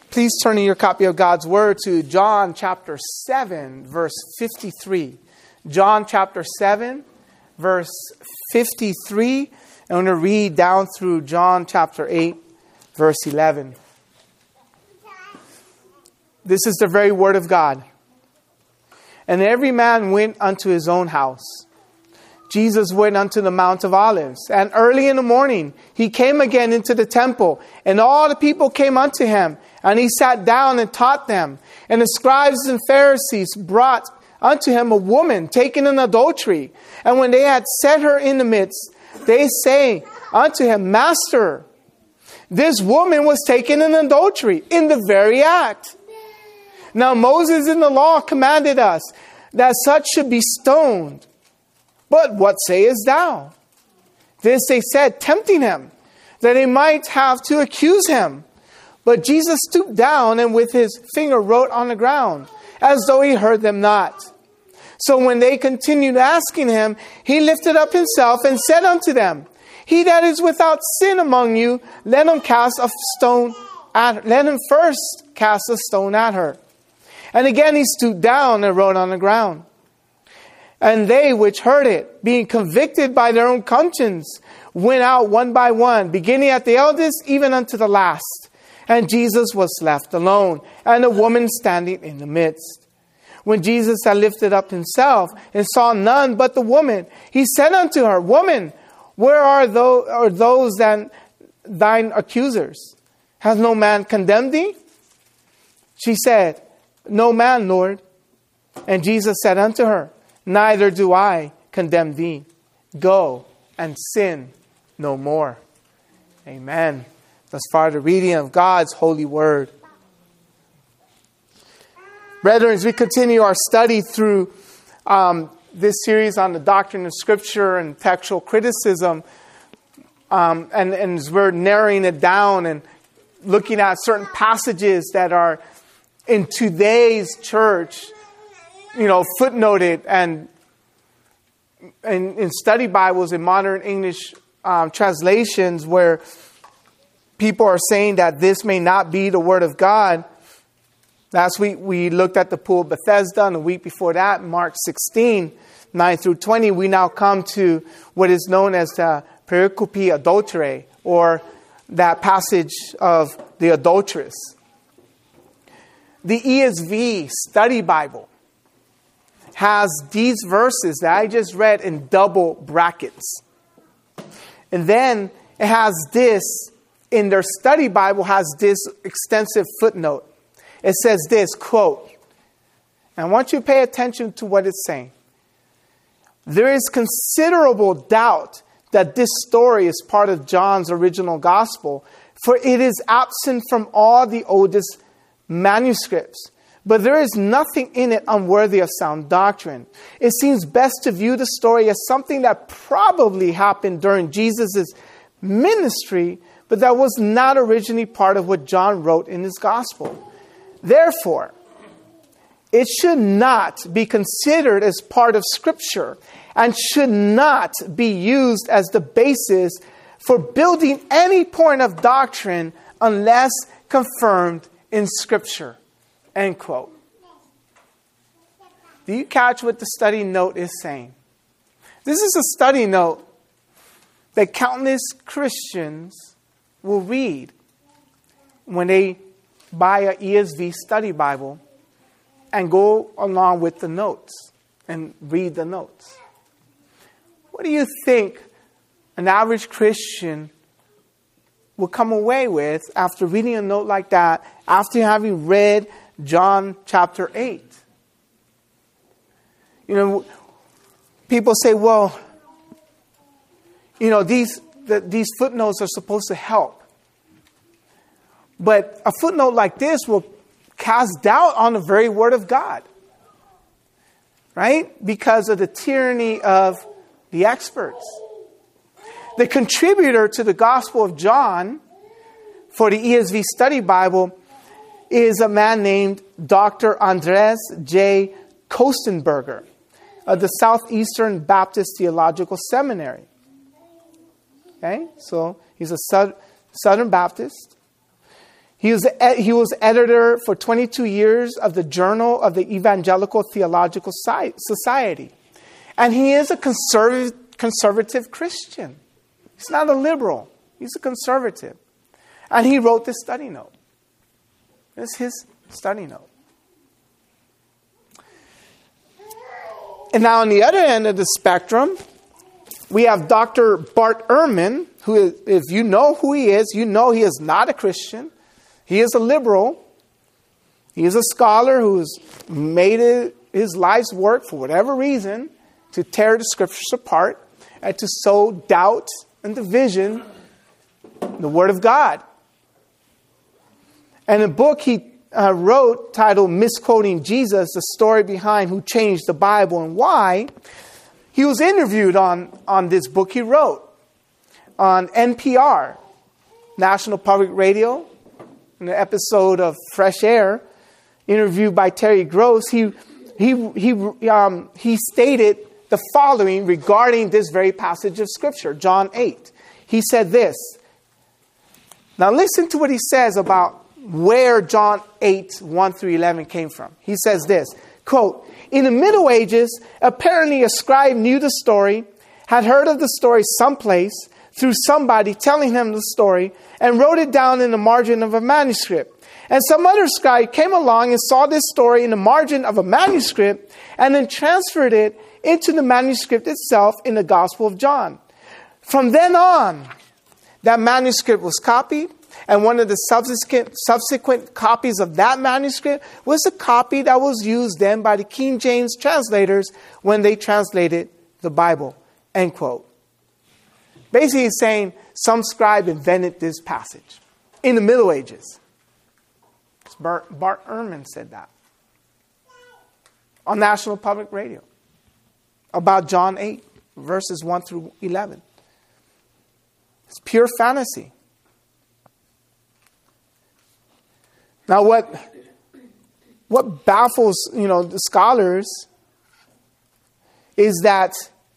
Please turn in your copy of God's Word to John chapter 7, verse 53. John chapter 7, verse 53. I'm going to read down through John chapter 8, verse 11. This is the very Word of God. And every man went unto his own house. Jesus went unto the Mount of Olives, and early in the morning he came again into the temple, and all the people came unto him, and he sat down and taught them. And the scribes and Pharisees brought unto him a woman taken in adultery. And when they had set her in the midst, they say unto him, Master, this woman was taken in adultery in the very act. Now Moses in the law commanded us that such should be stoned. But what sayest thou? This they said, tempting him, that they might have to accuse him. But Jesus stooped down and with his finger wrote on the ground, as though he heard them not. So when they continued asking him, he lifted up himself and said unto them, He that is without sin among you, let him first cast a stone at her. And again he stooped down and wrote on the ground. And they which heard it, being convicted by their own conscience, went out one by one, beginning at the eldest, even unto the last. And Jesus was left alone, and a woman standing in the midst. When Jesus had lifted up himself, and saw none but the woman, he said unto her, Woman, where are those then thine accusers? Has no man condemned thee? She said, No man, Lord. And Jesus said unto her, Neither do I condemn thee. Go and sin no more. Amen. Thus far the reading of God's holy word. Brethren, as we continue our study through this series on the doctrine of Scripture and textual criticism, and as we're narrowing it down and looking at certain passages that are in today's church, footnoted and in study Bibles in modern English translations where people are saying that this may not be the Word of God. Last week we looked at the pool of Bethesda, and the week before that, Mark 16, 9 through 20, we now come to what is known as the pericope adulterae, or that passage of the adulteress. The ESV Study Bible has these verses that I just read in double brackets. And then it has this, in their Study Bible, has this extensive footnote. It says this, quote, and I want you to pay attention to what it's saying. There is considerable doubt that this story is part of John's original gospel, for it is absent from all the oldest manuscripts. But there is nothing in it unworthy of sound doctrine. It seems best to view the story as something that probably happened during Jesus' ministry, but that was not originally part of what John wrote in his gospel. Therefore, it should not be considered as part of Scripture and should not be used as the basis for building any point of doctrine unless confirmed in Scripture. End quote. Do you catch what the study note is saying? This is a study note that countless Christians will read when they buy an ESV Study Bible and go along with the notes and read the notes. What do you think an average Christian will come away with after reading a note like that, after having read John chapter 8? People say, well, these footnotes are supposed to help. But a footnote like this will cast doubt on the very Word of God. Right? Because of the tyranny of the experts. The contributor to the Gospel of John for the ESV Study Bible is a man named Dr. Andres J. Kostenberger of the Southeastern Baptist Theological Seminary. Okay? So he's a Southern Baptist. He was editor for 22 years of the Journal of the Evangelical Theological Society. And he is a conservative Christian. He's not a liberal. He's a conservative. And he wrote this study note. It's his study note. And now on the other end of the spectrum, we have Dr. Bart Ehrman, who, if you know who he is, you know he is not a Christian. He is a liberal. He is a scholar who has made it his life's work for whatever reason to tear the scriptures apart and to sow doubt and division in the Word of God. And a book he wrote titled Misquoting Jesus, the story behind who changed the Bible and why, he was interviewed on this book he wrote on NPR, National Public Radio, in an episode of Fresh Air, interviewed by Terry Gross. He stated the following regarding this very passage of Scripture, John 8. He said this. Now listen to what he says about where John 8, 1 through 11 came from. He says this, quote, "In the Middle Ages, apparently a scribe knew the story, had heard of the story someplace through somebody telling him the story, and wrote it down in the margin of a manuscript. And some other scribe came along and saw this story in the margin of a manuscript and then transferred it into the manuscript itself in the Gospel of John. From then on, that manuscript was copied, and one of the subsequent copies of that manuscript was a copy that was used then by the King James translators when they translated the Bible." End quote. Basically, he's saying some scribe invented this passage in the Middle Ages. Bart Ehrman said that on National Public Radio about John 8, verses 1 through 11. It's pure fantasy. Now, what baffles, the scholars is that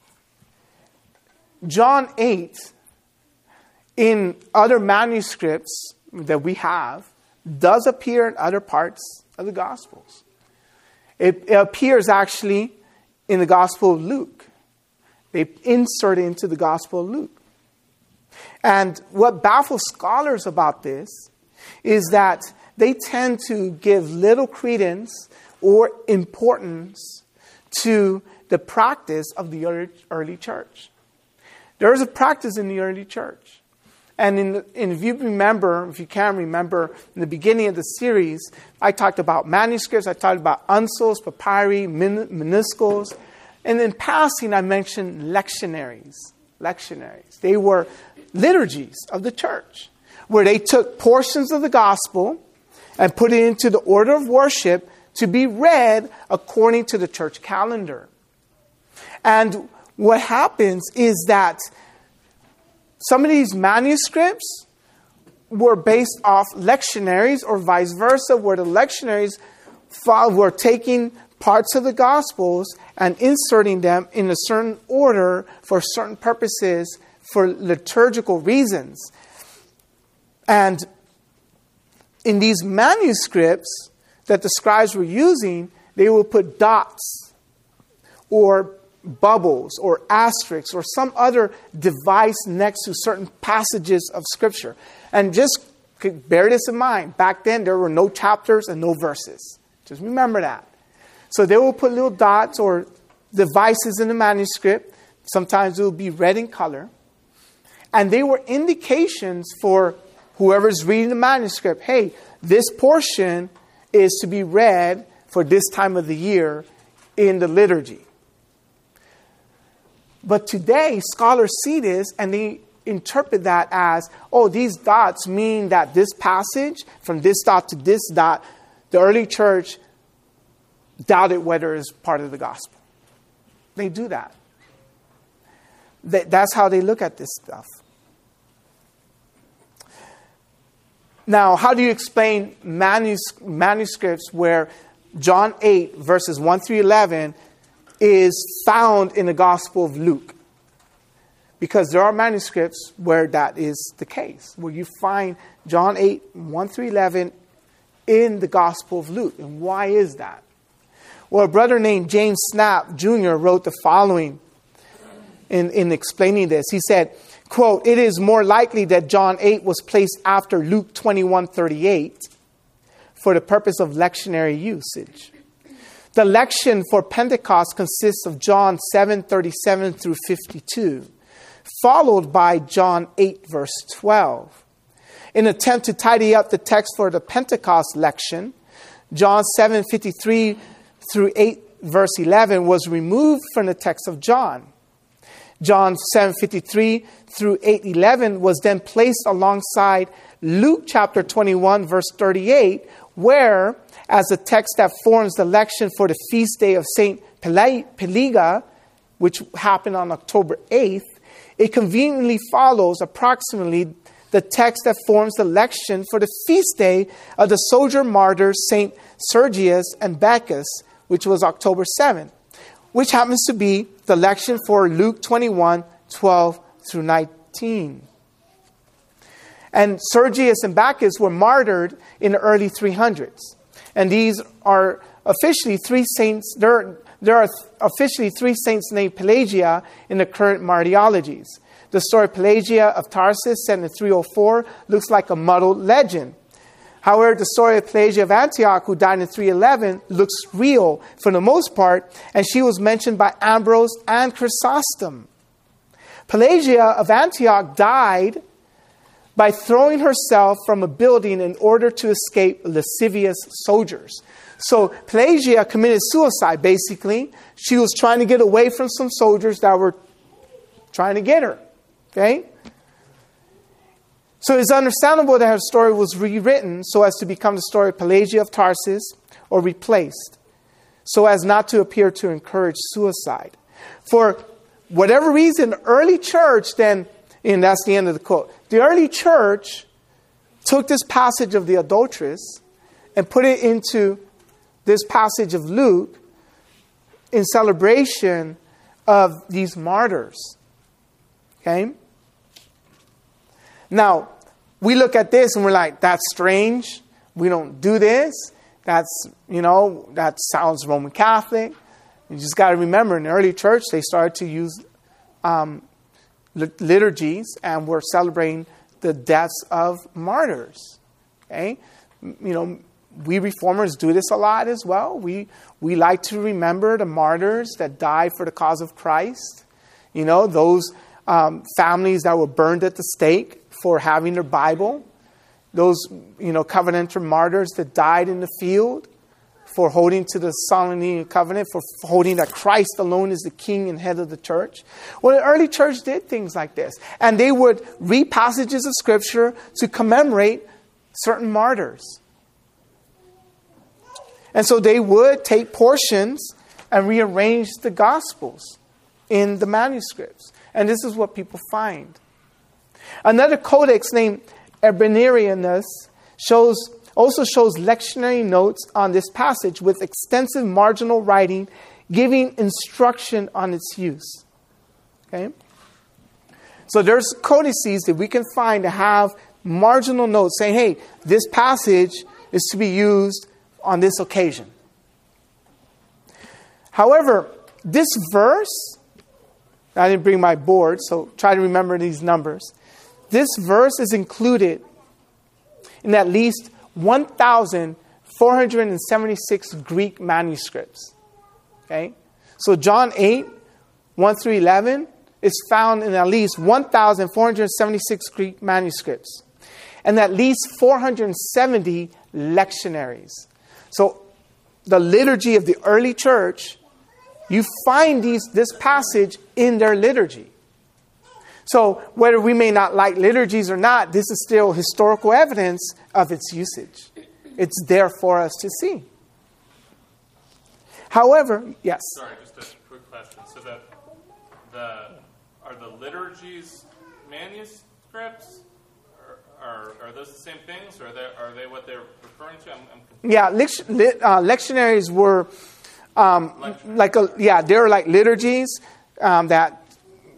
John 8, in other manuscripts that we have, does appear in other parts of the Gospels. It appears actually in the Gospel of Luke. They insert it into the Gospel of Luke. And what baffles scholars about this is that they tend to give little credence or importance to the practice of the early church. There is a practice in the early church. And if you can remember, in the beginning of the series, I talked about manuscripts, I talked about uncials, papyri, minuscules. And in passing, I mentioned lectionaries. They were liturgies of the church, where they took portions of the gospel and put it into the order of worship to be read according to the church calendar. And what happens is that some of these manuscripts were based off lectionaries or vice versa, where the lectionaries were taking parts of the Gospels and inserting them in a certain order for certain purposes, for liturgical reasons. And in these manuscripts that the scribes were using, they would put dots or bubbles or asterisks or some other device next to certain passages of Scripture. And just bear this in mind. Back then, there were no chapters and no verses. Just remember that. So they will put little dots or devices in the manuscript. Sometimes it will be red in color. And they were indications for whoever's reading the manuscript. Hey, this portion is to be read for this time of the year in the liturgy. But today, scholars see this and they interpret that as, these dots mean that this passage, from this dot to this dot, the early church doubted whether it's part of the gospel. They do that. That's how they look at this stuff. Now, how do you explain manuscripts where John 8, verses 1 through 11, is found in the Gospel of Luke? Because there are manuscripts where that is the case, where you find John 8, 1 through 11 in the Gospel of Luke. And why is that? Well, a brother named James Snap Jr. wrote the following in explaining this. He said, quote, "It is more likely that John 8 was placed after Luke 21:38 for the purpose of lectionary usage. The lection for Pentecost consists of John 7:37 through 52, followed by John 8, verse 12. In an attempt to tidy up the text for the Pentecost lection, John 7:53 through 8, verse 11 was removed from the text of John. John 7:53 through 8:11 was then placed alongside Luke chapter 21, verse 38, where, as the text that forms the lection for the feast day of Saint Pelagia, which happened on October 8th, it conveniently follows approximately the text that forms the lection for the feast day of the soldier martyrs Saint Sergius and Bacchus, which was October 7th, which happens to be the lection for Luke 21, 12 through 19. And Sergius and Bacchus were martyred in the early 300s. And these are officially three saints. There are officially three saints named Pelagia in the current martyrologies. The story of Pelagia of Tarsus, set in 304, looks like a muddled legend. However, the story of Pelagia of Antioch, who died in 311, looks real for the most part, and she was mentioned by Ambrose and Chrysostom. Pelagia of Antioch died by throwing herself from a building in order to escape lascivious soldiers. So Pelagia committed suicide, basically. She was trying to get away from some soldiers that were trying to get her. Okay? So it's understandable that her story was rewritten so as to become the story of Pelagia of Tarsus, or replaced, so as not to appear to encourage suicide. For whatever reason, the early church then, and that's the end of the quote, the early church took this passage of the adulteress and put it into this passage of Luke in celebration of these martyrs. Okay? Now, we look at this and we're like, that's strange. We don't do this. That sounds Roman Catholic. You just got to remember, in the early church, they started to use liturgies and were celebrating the deaths of martyrs. Okay? We reformers do this a lot as well. We like to remember the martyrs that died for the cause of Christ. Those families that were burned at the stake for having their Bible. Those, covenanter martyrs that died in the field for holding to the solemnity covenant, for holding that Christ alone is the king and head of the church. Well, the early church did things like this. And they would read passages of Scripture to commemorate certain martyrs. And so they would take portions and rearrange the Gospels in the manuscripts. And this is what people find. Another codex named Erbinerianus also shows lectionary notes on this passage with extensive marginal writing giving instruction on its use. Okay? So there's codices that we can find to have marginal notes saying, hey, this passage is to be used on this occasion. However, this verse, I didn't bring my board, so try to remember these numbers. This verse is included in at least 1,476 Greek manuscripts. Okay? So John 8, 1 through 11 is found in at least 1,476 Greek manuscripts. And at least 470 lectionaries. So the liturgy of the early church, you find this passage in their liturgy. So whether we may not like liturgies or not, this is still historical evidence of its usage. It's there for us to see. However, yes? Sorry, just a quick question. So are the liturgies manuscripts? Are those the same things? Or are they what they're referring to? Lectionaries were they're like liturgies that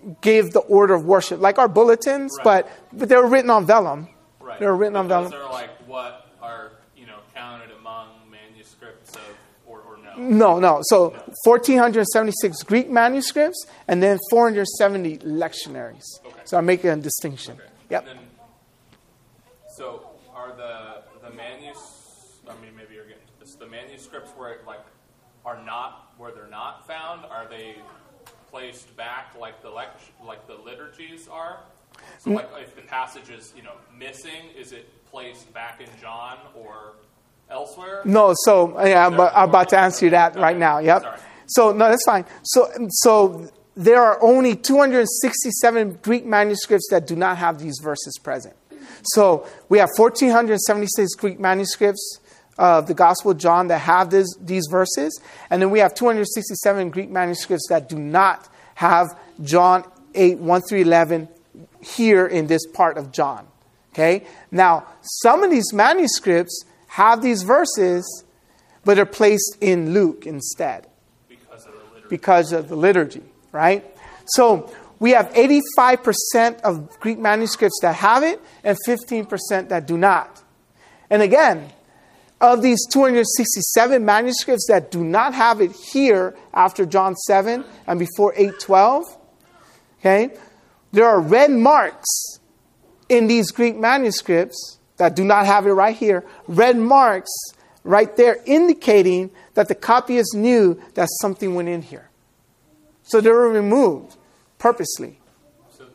gave the order of worship, like our bulletins, Right. but they were written on vellum. Right. They were written on Those vellum. are like what are, counted among manuscripts of, or no? No. So 1,476 Greek manuscripts, and then 470 lectionaries. Okay. So I'm making a distinction. Okay. Yep. And then, so are the maybe you're getting this, the manuscripts where where they're not found, are they placed back like the liturgies are? So like if the passage is, missing, is it placed back in John or elsewhere? No, so I'm about to answer you that right now. Yep. Sorry. So no, that's fine. So there are only 267 Greek manuscripts that do not have these verses present. So we have 1,476 Greek manuscripts of the Gospel of John that have these verses, and then we have 267 Greek manuscripts that do not have John 8, 1 through 11 here in this part of John. Okay? Now, some of these manuscripts have these verses, but are placed in Luke instead. Because of the liturgy, right? So we have 85% of Greek manuscripts that have it and 15% that do not. And again, of these 267 manuscripts that do not have it here after John 7 and before 8:12, okay, there are red marks in these Greek manuscripts that do not have it right here. Red marks right there indicating that the copyists knew that something went in here. So they were removed purposely. So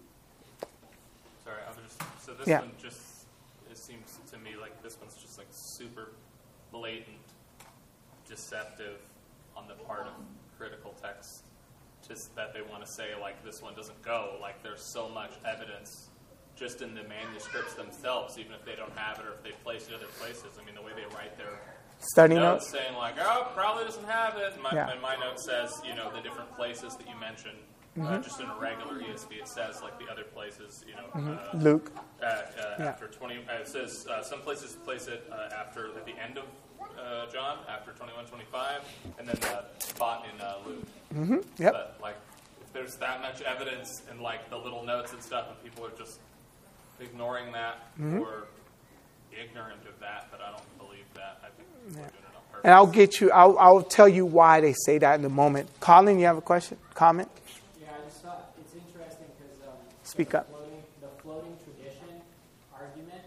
this Yeah. one it seems to me like this one's just like super blatant, deceptive on the part of critical texts. Just that they want to say like this one doesn't go. Like there's so much evidence just in the manuscripts themselves, even if they don't have it or if they place it other places. I mean, the way they write their Study notes notes? saying like, oh, probably doesn't have it. Yeah. And my note says, the different places that you mentioned, just in a regular ESV, it says like the other places, Luke. after 20. It says some places place it at the end of John, after 21:25, and then the spot in Luke. Yep. But like, if there's that much evidence and like the little notes and stuff, and people are just ignoring that or ignorant of that, but I don't believe that. I think people are doing it on purpose. And I'll tell you why they say that in a moment. Colin, you have a question? Comment? Yeah, I just thought it's interesting because Speak up. The floating tradition argument,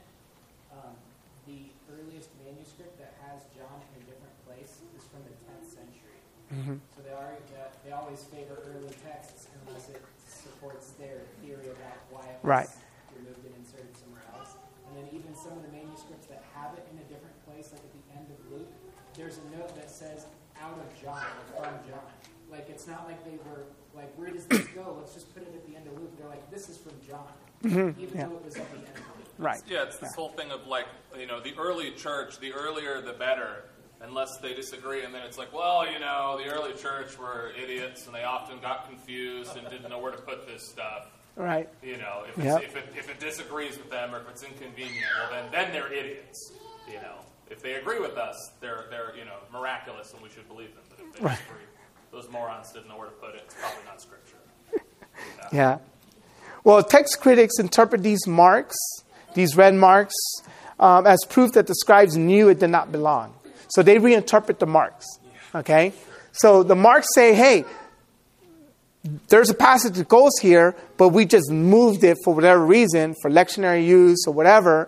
the earliest manuscript that has John in a different place is from the 10th century. So they argue that they always favor early texts unless it supports their theory about why it was removed and inserted somewhere else. And then even some of the manuscripts that have it in a different place, like at the end of Luke, there's a note that says out of John or from John. Like it's not like they were like, where does this go? Let's just put it at the end of Luke. They're like, this is from John, even though it was at the end of Luke. Right. Yeah, it's this whole thing of like, the early church, the earlier the better, unless they disagree. And then it's like, well, the early church were idiots and they often got confused and didn't know where to put this stuff. Right. If it disagrees with them or if it's inconvenient, well, then they're idiots. If they agree with us, they're miraculous and we should believe them. But if they disagree, those morons didn't know where to put it. It's probably not scripture. Yeah. Well, text critics interpret these marks, these red marks, as proof that the scribes knew it did not belong. So they reinterpret the marks. Okay? So the marks say, hey, there's a passage that goes here, but we just moved it for whatever reason, for lectionary use or whatever.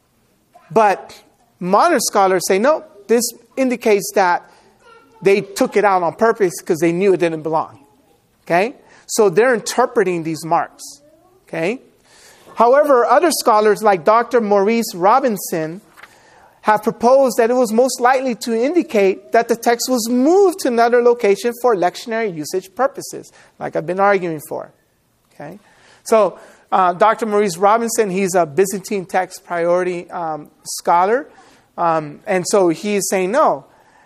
But modern scholars say, no, this indicates that they took it out on purpose because they knew it didn't belong. Okay? So they're interpreting these marks. Okay? However, other scholars like Dr. Maurice Robinson have proposed that it was most likely to indicate that the text was moved to another location for lectionary usage purposes, like I've been arguing for. Okay? So Dr. Maurice Robinson, he's a Byzantine text priority scholar. And so he is saying, no,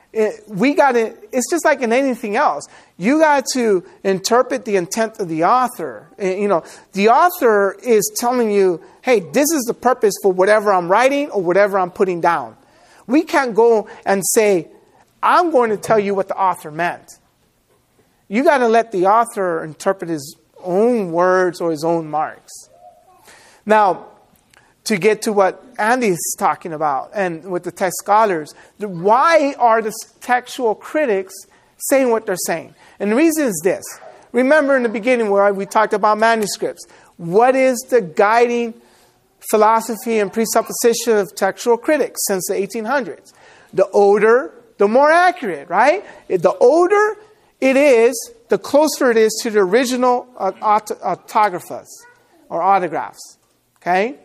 it's just like in anything else. You got to interpret the intent of the author. The author is telling you, hey, this is the purpose for whatever I'm writing or whatever I'm putting down. We can't go and say, I'm going to tell you what the author meant. You got to let the author interpret his own words or his own marks. Now, to get to what Andy's talking about and with the text scholars, why are the textual critics saying what they're saying? And the reason is this. Remember in the beginning where we talked about manuscripts. What is the guiding philosophy and presupposition of textual critics since the 1800s? The older, the more accurate, right? The older it is, the closer it is to the original autographs or autographs. Okay?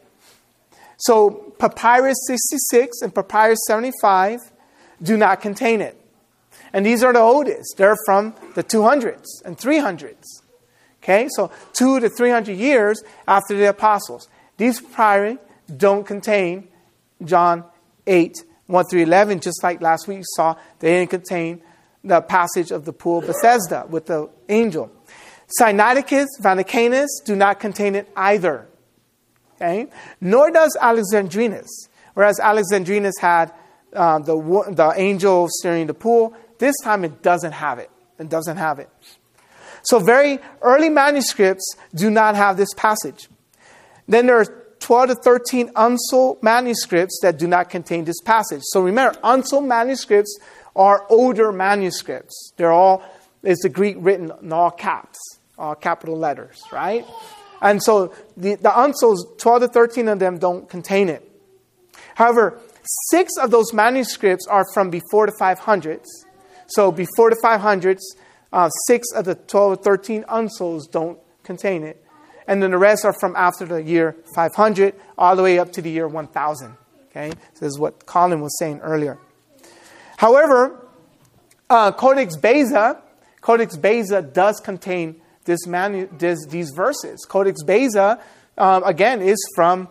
So Papyrus 66 and Papyrus 75 do not contain it. And these are the oldest. They're from the 200s and 300s. Okay? So 200 to 300 years after the apostles. These papyri don't contain John 8, 1 through 11, just like last week you saw. They didn't contain the passage of the pool of Bethesda with the angel. Sinaiticus, Vaticanus do not contain it either. Okay? Nor does Alexandrinus. Whereas Alexandrinus had the angel steering the pool, this time it doesn't have it. It doesn't have it. So very early manuscripts do not have this passage. Then there are 12 to 13 unsold manuscripts that do not contain this passage. So remember, unsold manuscripts are older manuscripts. They're all, it's the Greek written in all caps, all capital letters, right? And so the unsold, 12 to 13 of them don't contain it. However, 6 of those manuscripts are from before the 500s. So before the 500s, 6 of the 12 or 13 unsolds don't contain it. And then the rest are from after the year 500 all the way up to the year 1000. Okay? So this is what Colin was saying earlier. However, Codex Beza does contain these verses. Codex Beza, again, is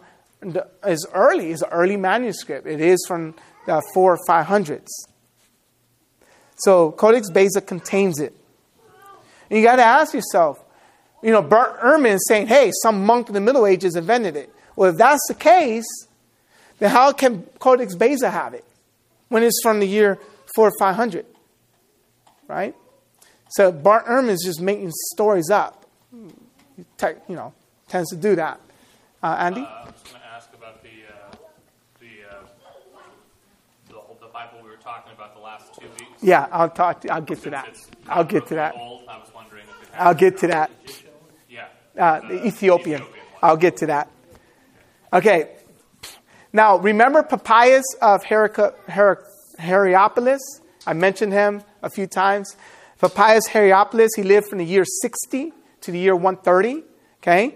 early manuscript. It is from the 400s or 500s. So Codex Beza contains it. And you got to ask yourself, Bert Ehrman is saying, hey, some monk in the Middle Ages invented it. Well, if that's the case, then how can Codex Beza have it when it's from the year 400 or 500? Right? So Bart Ehrman is just making stories up. Tends to do that. Andy? I was going to ask about the Bible we were talking about the last 2 weeks. Yeah, I'll get to that. I'll get to that. Old, I was wondering if it I'll get to that. Yeah. The Ethiopian. I'll get to that. Okay. Now, remember Papias of Hierapolis? I mentioned him a few times. Papias Hierapolis, he lived from the year 60 to the year 130. Okay?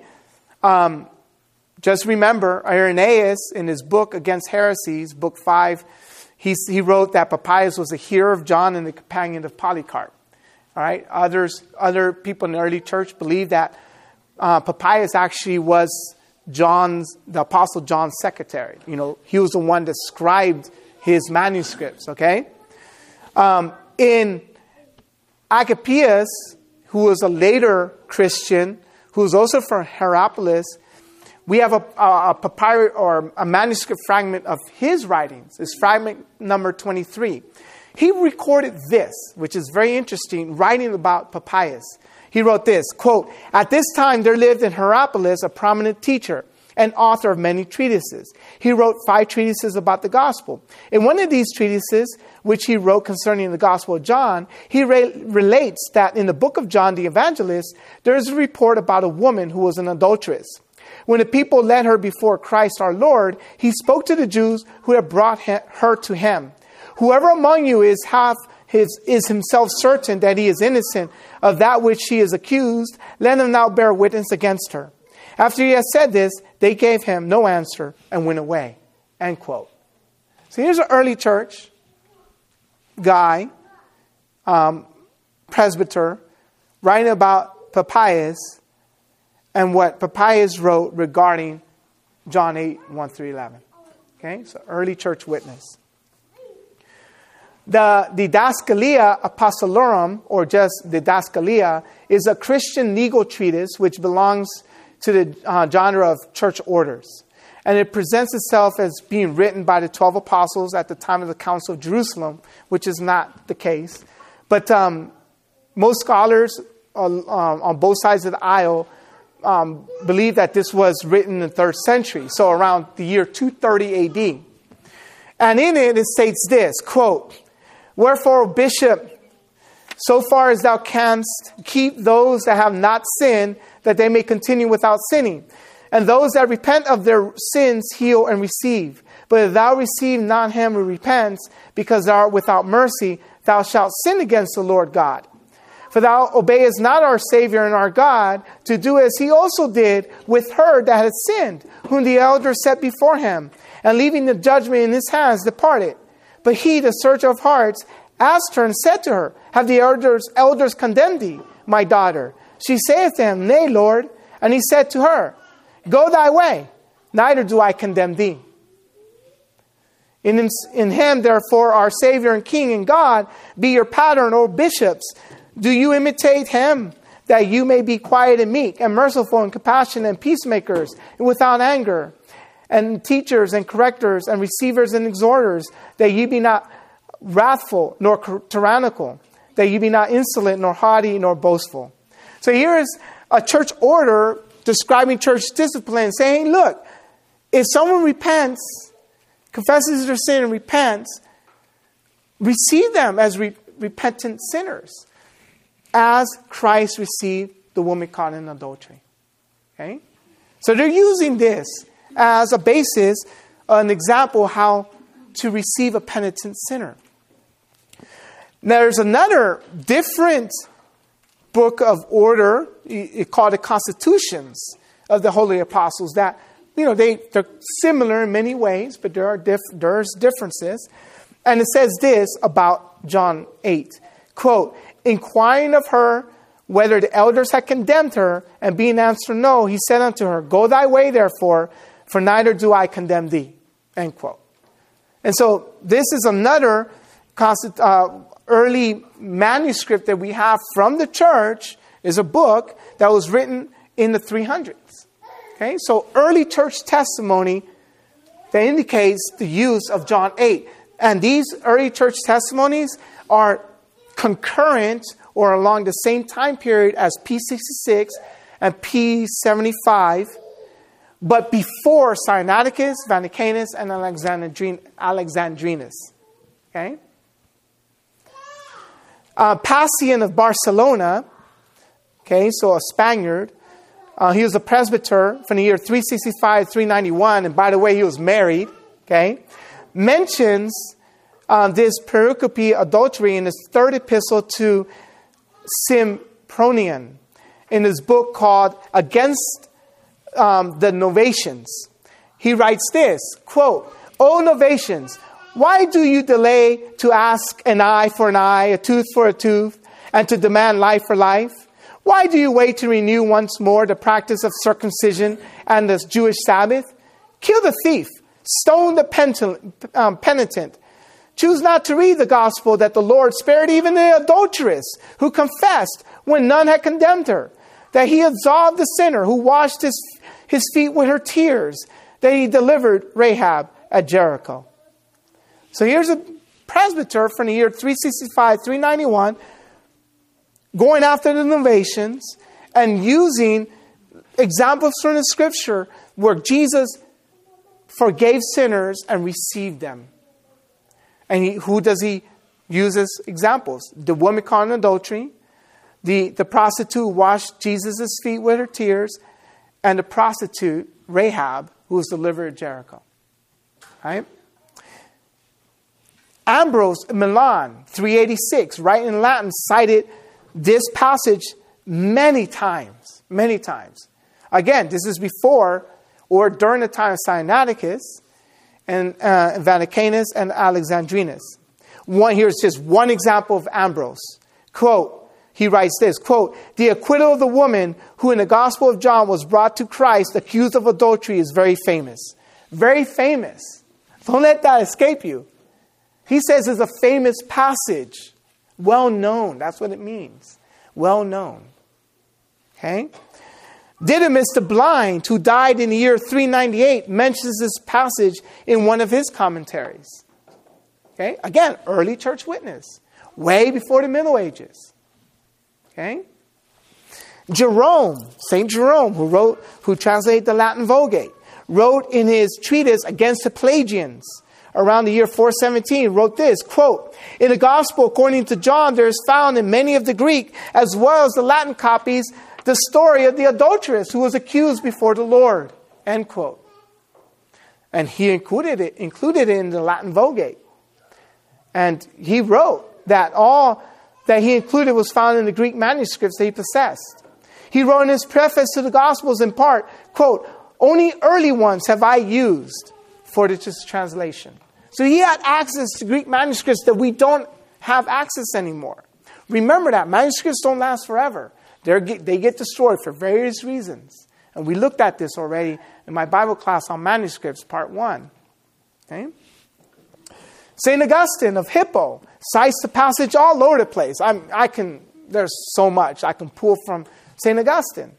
Just remember, Irenaeus, in his book Against Heresies, book 5, he wrote that Papias was a hearer of John and the companion of Polycarp. All right? Other people in the early church believe that Papias actually was the Apostle John's secretary. He was the one that scribed his manuscripts. Okay? In Agapius, who was a later Christian, who was also from Hierapolis, we have a papyrus or a manuscript fragment of his writings. It's fragment number 23. He recorded this, which is very interesting, writing about Papias. He wrote this, quote, "At this time there lived in Hierapolis a prominent teacher and author of many treatises. He wrote 5 treatises about the gospel. In one of these treatises, which he wrote concerning the gospel of John, he relates that in the book of John the evangelist, there is a report about a woman who was an adulteress. When the people led her before Christ our Lord, he spoke to the Jews who had brought her to him. Whoever among you is himself certain that he is innocent of that which she is accused, let him now bear witness against her. After he had said this, they gave him no answer and went away." End quote. So here's an early church guy, presbyter, writing about Papias and what Papias wrote regarding John 8, 1 through 11. Okay, so early church witness. The Didaskalia Apostolorum, or just Didaskalia, is a Christian legal treatise which belongs to the genre of church orders. And it presents itself as being written by the 12 apostles at the time of the Council of Jerusalem, which is not the case. But most scholars on both sides of the aisle believe that this was written in the 3rd century, so around the year 230 AD. And in it, it states this, quote, "Wherefore, O bishop, so far as thou canst, keep those that have not sinned, that they may continue without sinning. And those that repent of their sins heal and receive. But if thou receive not him who repents, because thou art without mercy, thou shalt sin against the Lord God. For thou obeyest not our Savior and our God, to do as he also did with her that had sinned, whom the elders set before him, and leaving the judgment in his hands departed. But he, the searcher of hearts, asked her and said to her, Have the elders condemned thee, my daughter? She saith to him, Nay, Lord. And he said to her, Go thy way, neither do I condemn thee. In him, therefore, our Savior and King and God, be your pattern, O bishops. Do you imitate him, that you may be quiet and meek, and merciful and compassionate, and peacemakers, and without anger, and teachers and correctors, and receivers and exhorters, that ye be not wrathful nor tyrannical, that ye be not insolent nor haughty nor boastful." So here is a church order describing church discipline, saying, look, if someone repents, confesses their sin and repents, receive them as repentant sinners, as Christ received the woman caught in adultery. Okay? So they're using this as a basis, an example how to receive a penitent sinner. Now, there's another different book of order, called the Constitutions of the Holy Apostles, that, they're similar in many ways, but there's differences. And it says this about John 8, quote, "Inquiring of her whether the elders had condemned her, and being answered no, he said unto her, Go thy way, therefore, for neither do I condemn thee." End quote. And so this is another early manuscript that we have from the church, is a book that was written in the 300s. Okay, so early church testimony that indicates the use of John 8. And these early church testimonies are concurrent or along the same time period as P66 and P75, but before Sinaiticus, Vaticanus, and Alexandrinus. Okay? Pacian of Barcelona, okay, so a Spaniard, he was a presbyter from the year 365 to 391, and by the way, he was married, okay, mentions this pericope adultery in his 3rd epistle to Sympronian, in his book called Against the Novatians. He writes this, quote, "O Novatians, why do you delay to ask an eye for an eye, a tooth for a tooth, and to demand life for life? Why do you wait to renew once more the practice of circumcision and the Jewish Sabbath? Kill the thief, stone the penitent. Choose not to read the gospel that the Lord spared even the adulteress who confessed when none had condemned her, that he absolved the sinner who washed his feet with her tears, that he delivered Rahab at Jericho." So here's a presbyter from the year 365, 391, going after the Novatians and using examples from the scripture where Jesus forgave sinners and received them. And who does he use as examples? The woman caught in adultery, the prostitute who washed Jesus' feet with her tears, and the prostitute, Rahab, who was delivered at Jericho. Right? Ambrose in Milan, 386, writing in Latin, cited this passage many times. Many times. Again, this is before or during the time of Sinaiticus and Vaticanus and Alexandrinus. Here's just one example of Ambrose. Quote, he writes this, quote, "The acquittal of the woman who in the Gospel of John was brought to Christ accused of adultery is very famous." Very famous. Don't let that escape you. He says it's a famous passage. Well known. That's what it means. Well known. Okay? Didymus the blind, who died in the year 398, mentions this passage in one of his commentaries. Okay? Again, early church witness. Way before the Middle Ages. Okay? Jerome, St. Jerome, who translated the Latin Vulgate, wrote in his treatise against the Pelagians around the year 417, wrote this, quote, "In the gospel according to John, there is found in many of the Greek as well as the Latin copies the story of the adulteress who was accused before the Lord," end quote. And he included it in the Latin Vulgate. And he wrote that all that he included was found in the Greek manuscripts that he possessed. He wrote in his preface to the Gospels in part, quote, "Only early ones have I used for this translation." So he had access to Greek manuscripts that we don't have access anymore. Remember that. Manuscripts don't last forever. They get destroyed for various reasons. And we looked at this already in my Bible class on manuscripts, part 1. Okay? St. Augustine of Hippo cites the passage all over the place. There's so much I can pull from St. Augustine.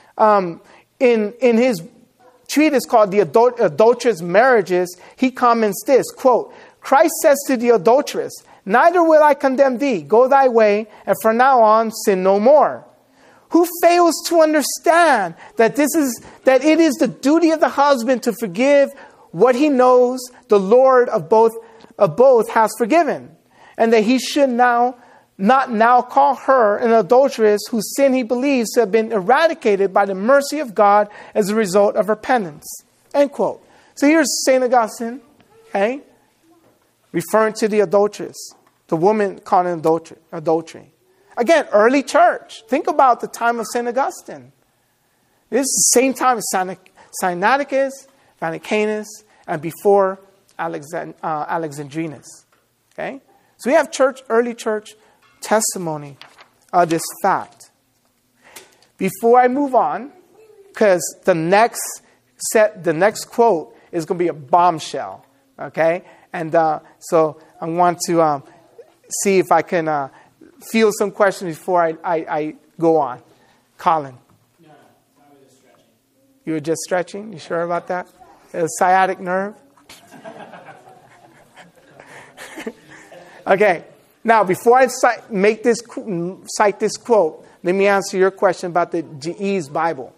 In his treatise called The Adulterous Marriages, he comments this, quote, "Christ says to the adulteress, 'Neither will I condemn thee. Go thy way, and from now on sin no more.' Who fails to understand that it is the duty of the husband to forgive what he knows the Lord of both has forgiven, and that he should not now call her an adulteress whose sin he believes to have been eradicated by the mercy of God as a result of repentance." End quote. So here's St. Augustine, okay, referring to the adulteress, the woman caught in adultery. Again, early church. Think about the time of St. Augustine. This is the same time as Sinaiticus, Vaticanus, and before Alexandrinus. Okay? So we have early church testimony of this fact. Before I move on, because the next quote is going to be a bombshell. Okay? And so I want to see if I can field some questions before I go on. Colin. No, I was just stretching. You were just stretching? You sure about that? A sciatic nerve? Okay. Now, before I cite this quote, let me answer your question about the GE's Bible.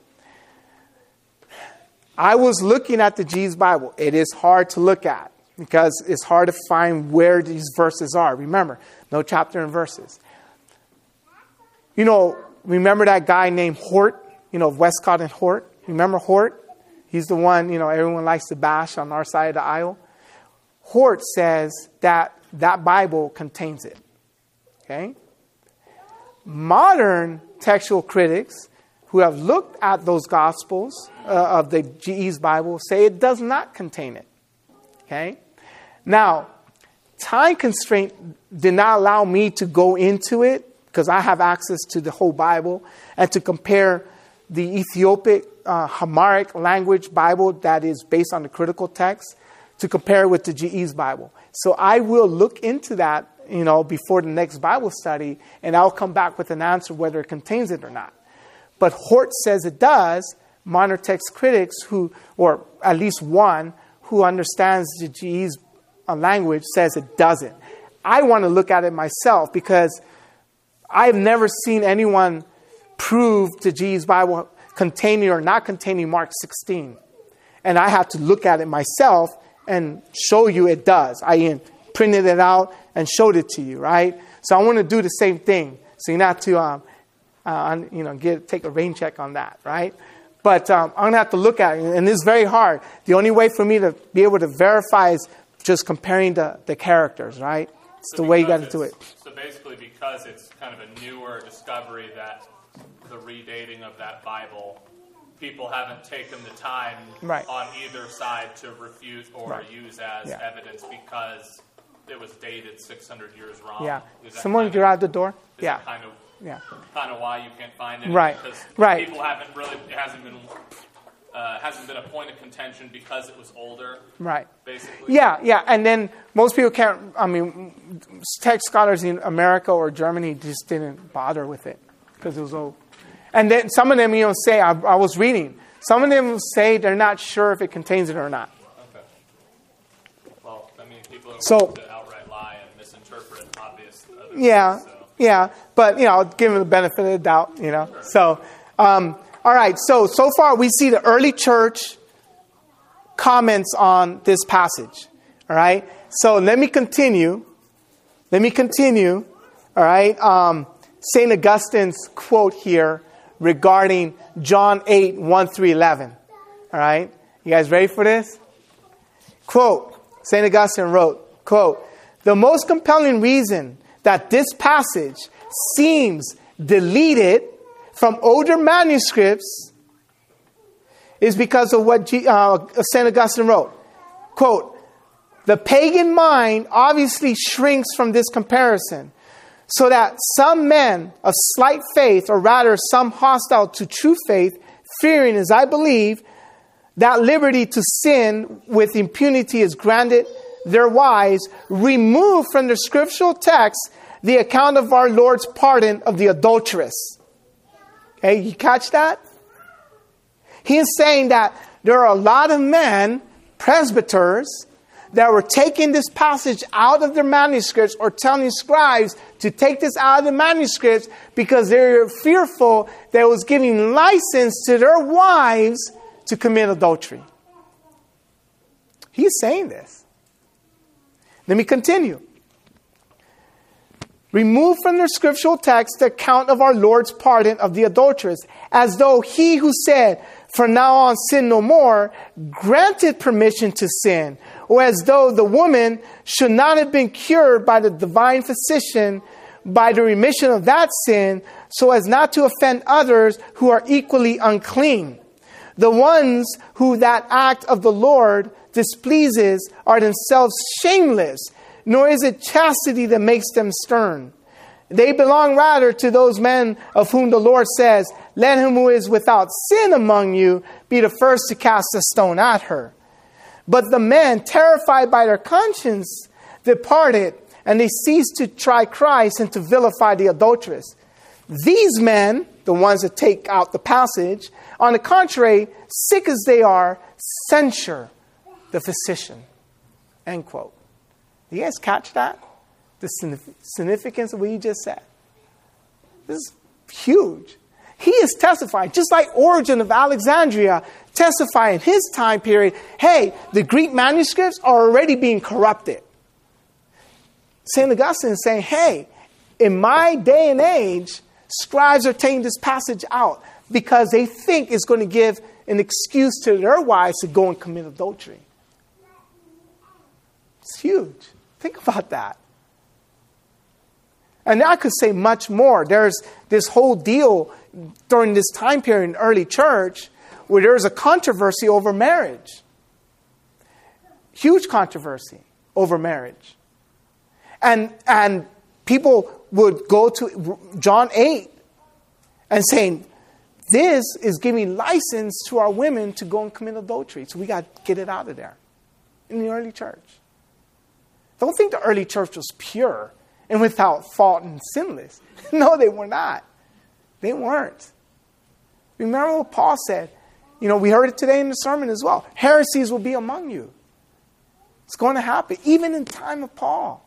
I was looking at the GE's Bible. It is hard to look at because it's hard to find where these verses are. Remember, no chapter and verses. You know, remember that guy named Hort? You know, Westcott and Hort? Remember Hort? He's the one, everyone likes to bash on our side of the aisle. Hort says that Bible contains it. Okay? Modern textual critics who have looked at those Gospels of the GE's Bible say it does not contain it. Okay? Now, time constraint did not allow me to go into it because I have access to the whole Bible and to compare the Ethiopic Amharic language Bible that is based on the critical text to compare it with the GE's Bible. So I will look into that, before the next Bible study, and I'll come back with an answer whether it contains it or not. But Hort says it does. Modern text critics or at least one who understands the GE's language says it doesn't. I want to look at it myself because I've never seen anyone prove the GE's Bible containing or not containing Mark 16. And I have to look at it myself and show you it does. I printed it out and showed it to you, right? So I want to do the same thing. So you not to, take a rain check on that, right? But I'm going to have to look at it, and it's very hard. The only way for me to be able to verify is just comparing the characters, right? It's the way you got to do it. So basically, because it's kind of a newer discovery that the redating of that Bible, people haven't taken the time on either side to refute or use as evidence because it was dated 600 years wrong. Yeah. Someone get out the door. Yeah. Kind of why you can't find it. Right. Because people haven't really, it hasn't been a point of contention because it was older. Right. Basically. Yeah. And then most people text scholars in America or Germany just didn't bother with it because it was old. And then some of them, say, I was reading, some of them say they're not sure if it contains it or not. Okay. Well, people are going to outright lie and misinterpret obvious evidence. Yeah. So. Yeah, but, I'll give him the benefit of the doubt, So, all right, so far we see the early church comments on this passage. All right, so let me continue. All right, St. Augustine's quote here regarding John 8, 1 through 11. All right, you guys ready for this? Quote, St. Augustine wrote, quote, "The most compelling reason that this passage seems deleted from older manuscripts is because of what St. Augustine wrote. Quote, the pagan mind obviously shrinks from this comparison, so that some men of slight faith, or rather some hostile to true faith, fearing, as I believe, that liberty to sin with impunity is granted their wives, remove from the scriptural text the account of our Lord's pardon of the adulteress." Okay, you catch that? He is saying that there are a lot of men, presbyters, that were taking this passage out of their manuscripts or telling scribes to take this out of the manuscripts because they were fearful that it was giving license to their wives to commit adultery. He's saying this. Let me continue. "Remove from the scriptural text the account of our Lord's pardon of the adulteress, as though he who said, 'From now on sin no more,' granted permission to sin, or as though the woman should not have been cured by the divine physician by the remission of that sin, so as not to offend others who are equally unclean. The ones who that act of the Lord displeases are themselves shameless, nor is it chastity that makes them stern. They belong rather to those men of whom the Lord says, 'Let him who is without sin among you be the first to cast a stone at her.' But the men, terrified by their conscience, departed, and they ceased to try Christ and to vilify the adulteress. These men," the ones that take out the passage, "on the contrary, sick as they are, censure the physician." End quote. Do you guys catch that? The significance of what he just said. This is huge. He is testifying, just like Origen of Alexandria testified in his time period, hey, the Greek manuscripts are already being corrupted. St. Augustine is saying, hey, in my day and age, scribes are taking this passage out because they think it's going to give an excuse to their wives to go and commit adultery. It's huge. Think about that. And I could say much more. There's this whole deal during this time period in early church where there's a controversy over marriage. Huge controversy over marriage. And people would go to John 8 and saying, this is giving license to our women to go and commit adultery. So we got to get it out of there. In the early church. Don't think the early church was pure and without fault and sinless. No, they were not. They weren't. Remember what Paul said. You know, we heard it today in the sermon as well. Heresies will be among you. It's going to happen, even in time of Paul.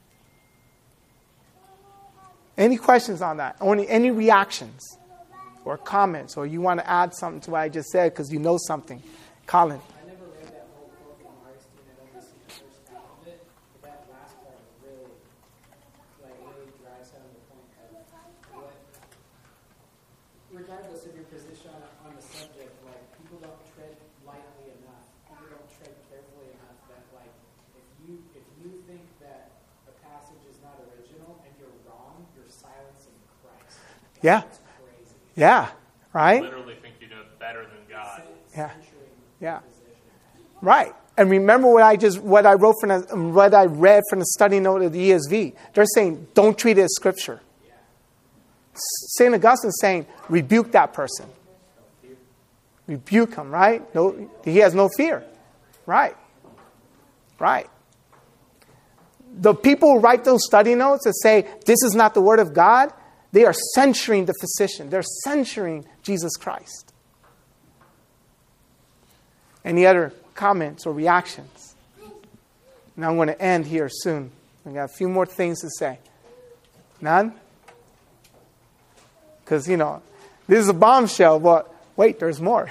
Any questions on that? Any reactions or comments? Or you want to add something to what I just said because you know something? Colin. I never read that whole book from Augustine. I'd only seen the first half of it. But that last part really drives home the point of what, regardless of your position on the subject, people don't tread lightly enough. People don't tread carefully enough that, if you think that a passage is not original and you're wrong, you're silencing Christ. That's crazy. Yeah, right? You literally think you know better than God. Yeah. Right. And remember what I read from the study note of the ESV. They're saying, don't treat it as scripture. Yeah. St. Augustine is saying, rebuke that person. Rebuke him, right? No, he has no fear. Right. Right. The people who write those study notes that say, this is not the word of God, they are censuring the physician. They're censuring Jesus Christ. Any other comments or reactions? Now I'm going to end here soon. I got a few more things to say. None? Because, this is a bombshell, but wait, there's more.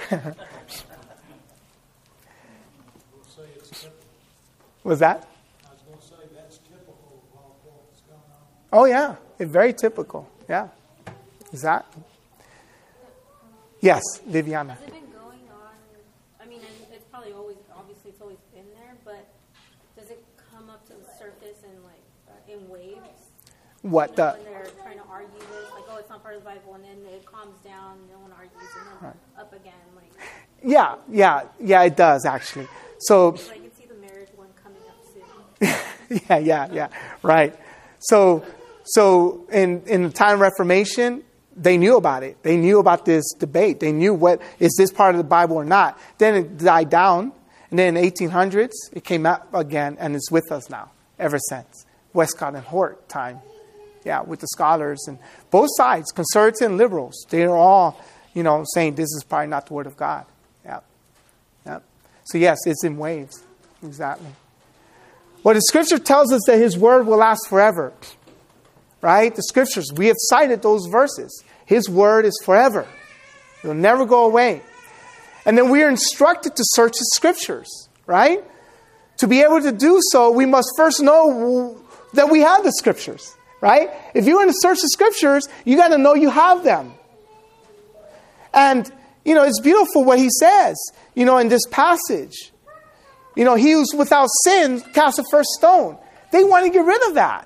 Was that? I was going to say that's typical of all what's going on. Oh, yeah. It's very typical. Yeah. Exactly. Yes, Viviana. Has it been going on? I mean, it's probably always, obviously it's always been there, but does it come up to the surface in waves? What? When they're trying to argue this, like, oh, it's not part of the Bible, and then it calms down, no one argues, and then up again. Yeah, it does, actually. So, I can see the marriage one coming up soon. yeah, right. So in the time of Reformation, they knew about it. They knew about this debate. They knew is this part of the Bible or not. Then it died down, and then in the 1800s, it came up again, and it's with us now, ever since. Westcott and Hort time. Yeah, with the scholars and both sides, conservatives and liberals, they're all, saying this is probably not the Word of God. Yeah. So yes, it's in waves. Exactly. Well, the Scripture tells us that His Word will last forever. Right? The Scriptures, we have cited those verses. His Word is forever. It will never go away. And then we are instructed to search the Scriptures. Right? To be able to do so, we must first know that we have the Scriptures. Right? If you want to search the Scriptures, you got to know you have them. And, it's beautiful what he says, in this passage. He who's without sin cast the first stone. They want to get rid of that.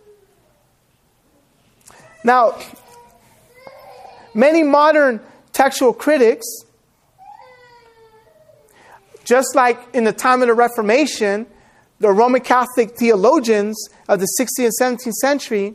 Now, many modern textual critics, just like in the time of the Reformation, the Roman Catholic theologians of the 16th and 17th century,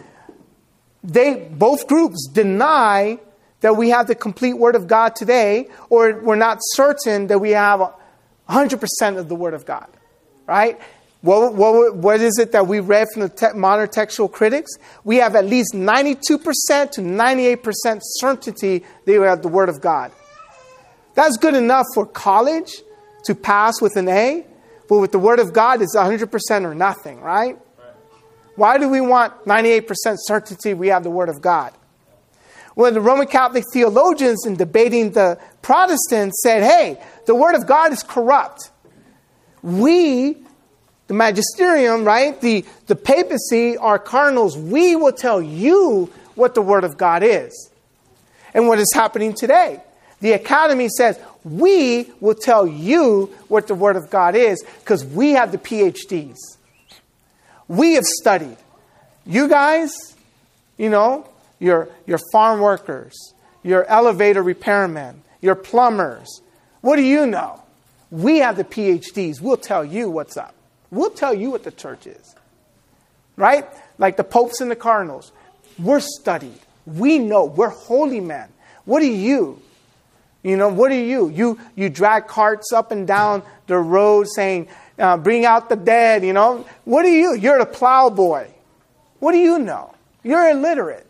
both groups deny that we have the complete Word of God today, or we're not certain that we have 100% of the Word of God. Right? What is it that we read from the modern textual critics? We have at least 92% to 98% certainty that we have the Word of God. That's good enough for college to pass with an A. But with the Word of God, it's 100% or nothing, right? Why do we want 98% certainty we have the Word of God? Well, the Roman Catholic theologians, in debating the Protestants, said, hey, the Word of God is corrupt. We, the magisterium, right, the papacy, our cardinals, we will tell you what the Word of God is. And what is happening today? The academy says, we will tell you what the Word of God is because we have the PhDs. We have studied. You guys, your farm workers, your elevator repairmen, your plumbers, what do you know? We have the PhDs. We'll tell you what's up. We'll tell you what the church is. Right? Like the popes and the cardinals. We're studied. We know. We're holy men. What are you? What are you? You drag carts up and down the road saying, bring out the dead, What are you? You're a plowboy. What do you know? You're illiterate.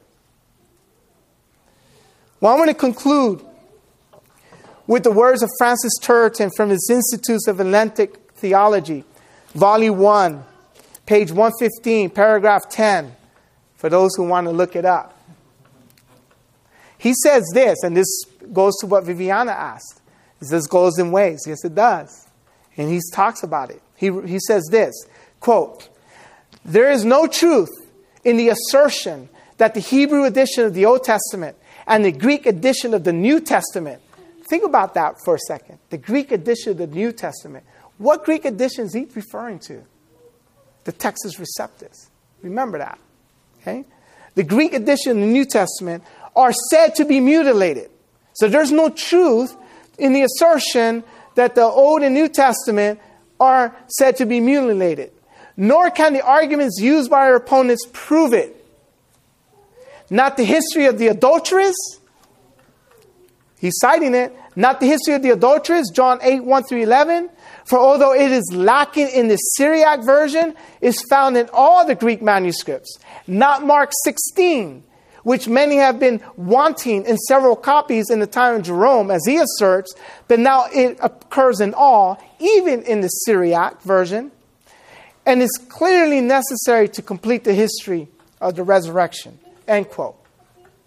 Well, I'm going to conclude with the words of Francis Turretin from his Institutes of Atlantic Theology, Volume 1, page 115, paragraph 10, for those who want to look it up. He says this, and this goes to what Viviana asked. He says goes in ways. Yes, it does. And he talks about it. He says this, quote, there is no truth in the assertion that the Hebrew edition of the Old Testament and the Greek edition of the New Testament, think about that for a second. The Greek edition of the New Testament. What Greek edition is he referring to? The Textus Receptus. Remember that. Okay? The Greek edition of the New Testament are said to be mutilated. So there's no truth in the assertion that the Old and New Testament are said to be mutilated. Nor can the arguments used by our opponents prove it. Not the history of the adulteress. He's citing it. Not the history of the adulteress, John 8, 1 through 11. For although it is lacking in the Syriac version, is found in all the Greek manuscripts. Not Mark 16, which many have been wanting in several copies in the time of Jerome, as he asserts, but now it occurs in all, even in the Syriac version, and is clearly necessary to complete the history of the resurrection. End quote.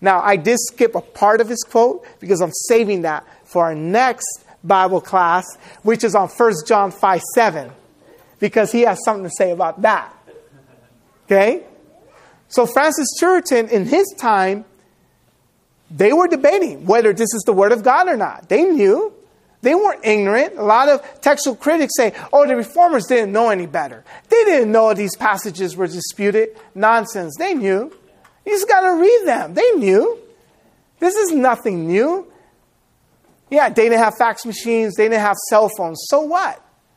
Now, I did skip a part of his quote because I'm saving that for our next Bible class, which is on 1 John 5:7, because he has something to say about that. Okay? So Francis Turretin, in his time, they were debating whether this is the Word of God or not. They knew. They weren't ignorant. A lot of textual critics say, oh, the Reformers didn't know any better. They didn't know these passages were disputed. Nonsense. They knew. You just got to read them. They knew. This is nothing new. Yeah, they didn't have fax machines. They didn't have cell phones. So what?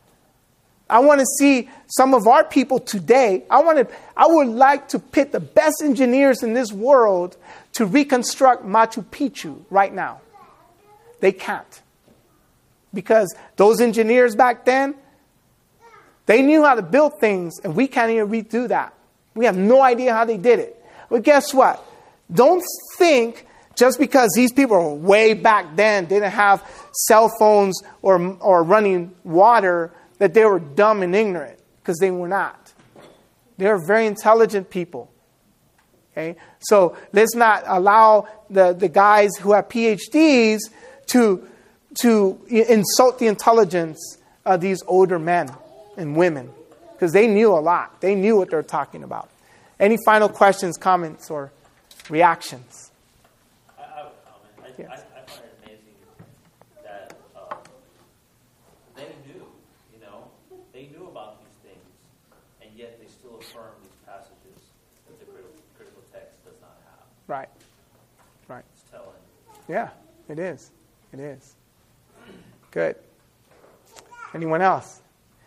I want to see some of our people today. I would like to pit the best engineers in this world to reconstruct Machu Picchu right now. They can't. Because those engineers back then, they knew how to build things, and we can't even redo that. We have no idea how they did it. But guess what? Don't think just because these people were way back then, didn't have cell phones or running water, that they were dumb and ignorant, because they were not. They were very intelligent people. Okay? So let's not allow the guys who have PhDs to insult the intelligence of these older men and women, because they knew a lot. They knew what they were talking about. Any final questions, comments, or reactions? I would comment. Yes. I find it amazing that they knew about these things, and yet they still affirm these passages that the critical text does not have. Right. Right. It's telling. Yeah, it is. It is. Good. Anyone else?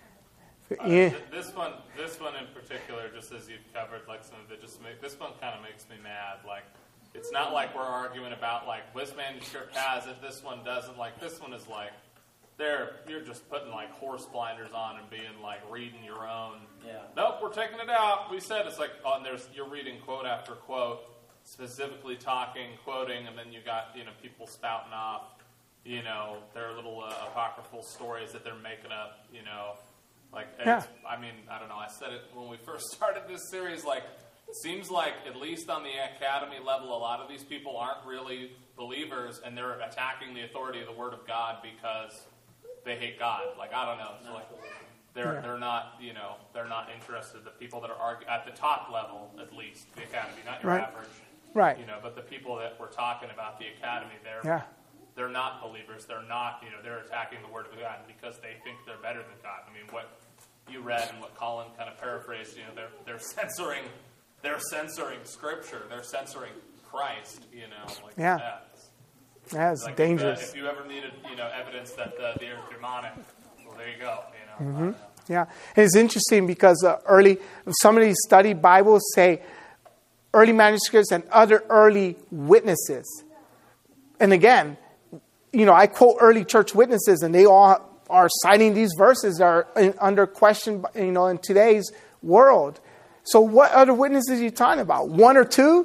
This one in particular, just as you've covered, like some of it, this one kind of makes me mad. Like, it's not like we're arguing about like this manuscript has it, this one doesn't. Like, this one is like, you're just putting like horse blinders on and being like reading your own. Yeah. Nope, we're taking it out. We said it's like, and you're reading quote after quote, specifically quoting, and then you got people spouting off. Their little apocryphal stories that they're making up, Yeah. I don't know. I said it when we first started this series, like, it seems like, at least on the academy level, a lot of these people aren't really believers, and they're attacking the authority of the Word of God because they hate God. Like, I don't know. So, like, they're not, they're not interested. The people that are at the top level, at least, the academy, not your average. Right. But the people that we're talking about, the academy, they're not believers. They're not, they're attacking the Word of God because they think they're better than God. I mean, what you read and what Colin kind of paraphrased, they're censoring Scripture. They're censoring Christ, That's like dangerous. If you ever needed, evidence that the earth is demonic, well, there you go, Mm-hmm. Yeah. And it's interesting because some of these study Bibles say early manuscripts and other early witnesses. And again, I quote early church witnesses, and they all are citing these verses that are under question, in today's world. So what other witnesses are you talking about? One or two?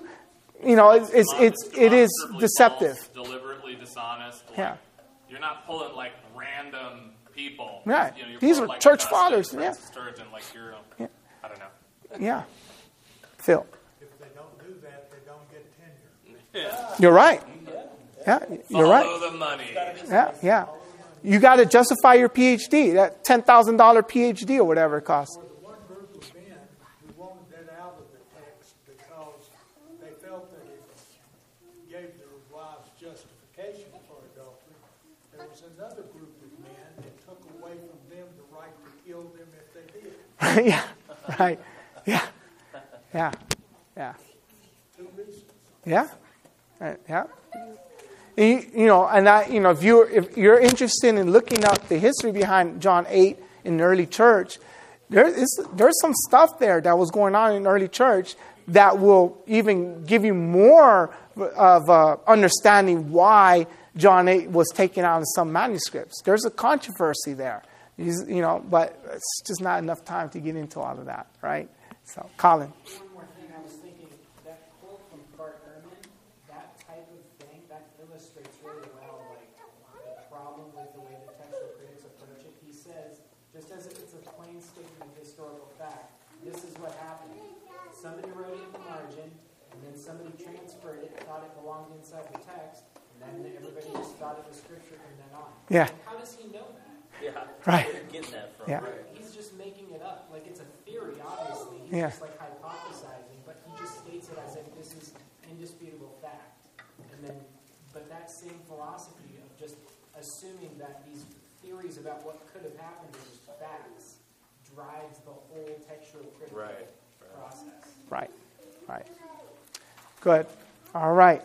It is deceptive. False, deliberately dishonest. Like, Yeah. You're not pulling like random people. Yeah. You're These pulling, are like, church Augustine, fathers. Yeah. Francis Sturgeon, like you're, Yeah. I don't know. Yeah. Phil. If they don't do that, they don't get tenure. Yeah. You're right. Yeah, you're right. Follow the money. Yeah. You got to justify your PhD, that $10,000 PhD or whatever it costs. There was one group of men who wanted that out of the text because they felt that it gave their wives justification for adultery. There was another group of men that took away from them the right to kill them if they did. Yeah, right. Yeah. Two reasons. Yeah. Yeah. If you're interested in looking up the history behind John 8 in the early church, there's some stuff there that was going on in the early church that will even give you more of understanding why John 8 was taken out in some manuscripts. There's a controversy there, but it's just not enough time to get into all of that, right? So, Colin. One more thing, I was thinking, that quote from Bart Ehrman, that type of thing, that illustrates really well, like, the problem with the way the textual critics approach it. He says, just as if it's a plain statement of historical fact, this is what happened. Somebody wrote it in the margin, and then somebody transferred it, thought it belonged inside the text, and then everybody just thought it was scripture from then on. Yeah. How does he know that? Yeah. Right. Where are you getting that from? Yeah. He's just making it up. Like, it's a theory, obviously. He's Yeah. just like hypothesizing, but he just states it as if this is indisputable fact. And then, but that same philosophy of just assuming that these theories about what could have happened are just facts drives the whole textual critical process. Right. Right. Good. All right.